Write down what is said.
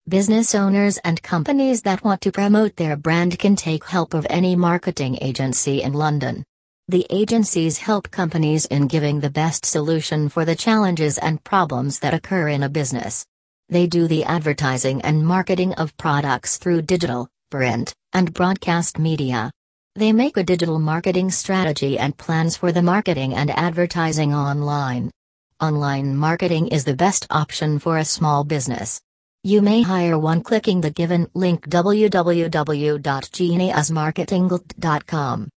Business owners and companies that want to promote their brand can take help of any marketing agency in London. The agencies help companies in giving the best solution for the challenges and problems that occur in a business. They do the advertising and marketing of products through digital, print, and broadcast media. They make a digital marketing strategy and plans for the marketing and advertising online. Online marketing is the best option for a small business. You may hire one clicking the given link www.geniusmarketing.com.